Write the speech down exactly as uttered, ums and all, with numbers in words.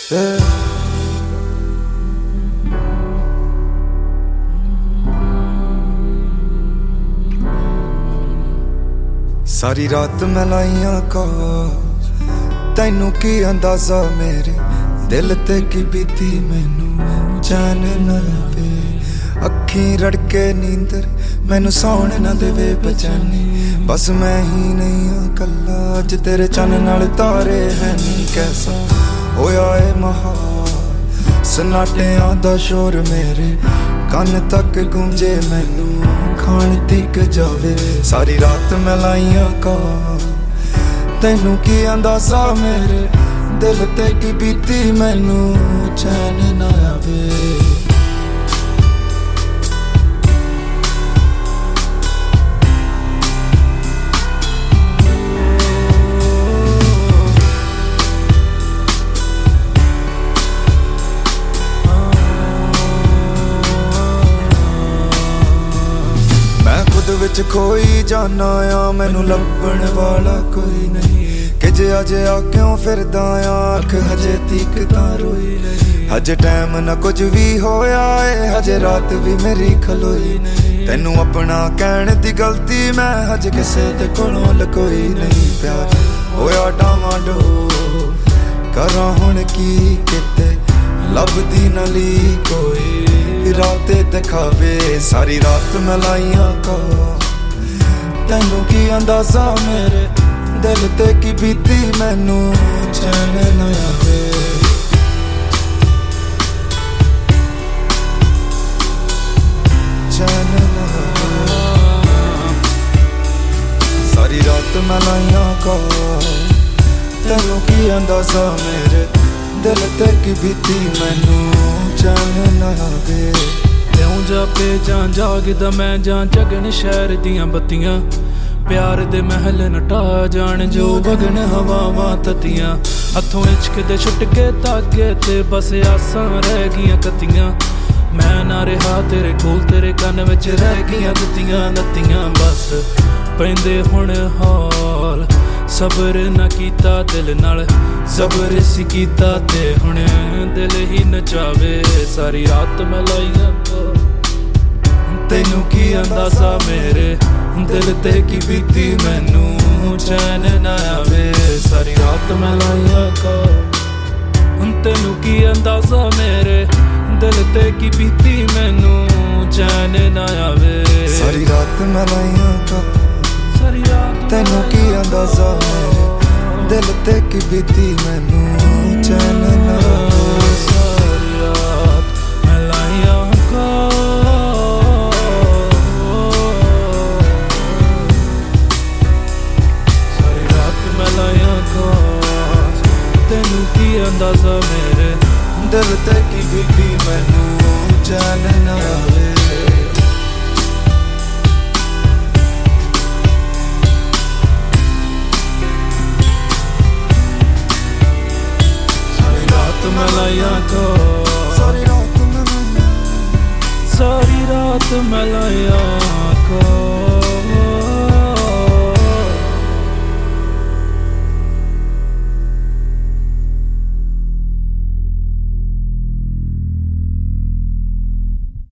सारी रात मैं लाइया कॉल तैनू की अंदाजा मेरे दिल ते की बीती मैनू चैन न आवे अखी रड़के नींदर मैनू सौण न देवे बेचैनी बस मैं ही नहीं हाँ कल्ला अज तेरे चन नाल तारे है नी कैसा होया ए महाल सन्नाटियां दा शोर मेरे कन तक गूंजे मैनू खान तिक जावे सारी रात मैं लाइया कॉल तैनू की अंदाजा मेरे दिल ते की बीती मैनू चैन ना आवे विच खोई जाना आ मैनू लभण वाला कोई नहीं कि जे अज आ क्यों फिरदा आ अख हजे तीक तां रोई नहीं हजे टाइम ना कुछ भी होया है हजे रात भी मेरी खलोई नहीं तैनू अपना कहण दी गलती मैं हजे किसे दे कोलों लकोई नहीं प्यार होया डावाडो करां हुण की किते लभदी नली कोई राते दिखावे सारी रात मैं लाइया कॉल तैनू की अंदाजा मेरे दिल ते की बीती मैनू चैन ना आवे चैन ना आवे सारी रात मैं लाइया कॉल तैनू की अंदाजा मेरे दिल ते की बीती मैनू चैन ना आवे त्यों जापे जां जागदा मैं जां जगन शहर दियां बत्तियां प्यार दे महल नटा जान जो बगन हवावां ततियां हथों इश्क दे छुट के धागे ते बस आसां रह गियां कतियां मैं ना रहा तेरे कोल तेरे कन विच रह गियां दित्तियां नत्तियां बस पैंदे हुण हाल सबर ना कीता दिल नाल सबर सी कीता ते हुण दिल ही नचावे सारी रात मैं लाइया तैनू की अंदाजा मेरे दिल ते की बीती मैनू चैन ना आवे सारी रात मैं लाइया तैनू की अंदाजा मेरे दिल ते की बीती मैनू चैन ना आवे सारी रात मैं लाइया सारी रात तैनू की अंदाजा मेरे दिल ते की बीती मैनू चैन ना आवे सारी रात मैं लाइया सारी रात मैं लाइया तैनू की अंदाजा मेरे दिल ते की बीती मैनू चैन ना आवे मैं लाइया सारी रात मैं सारी रात मैं लाइया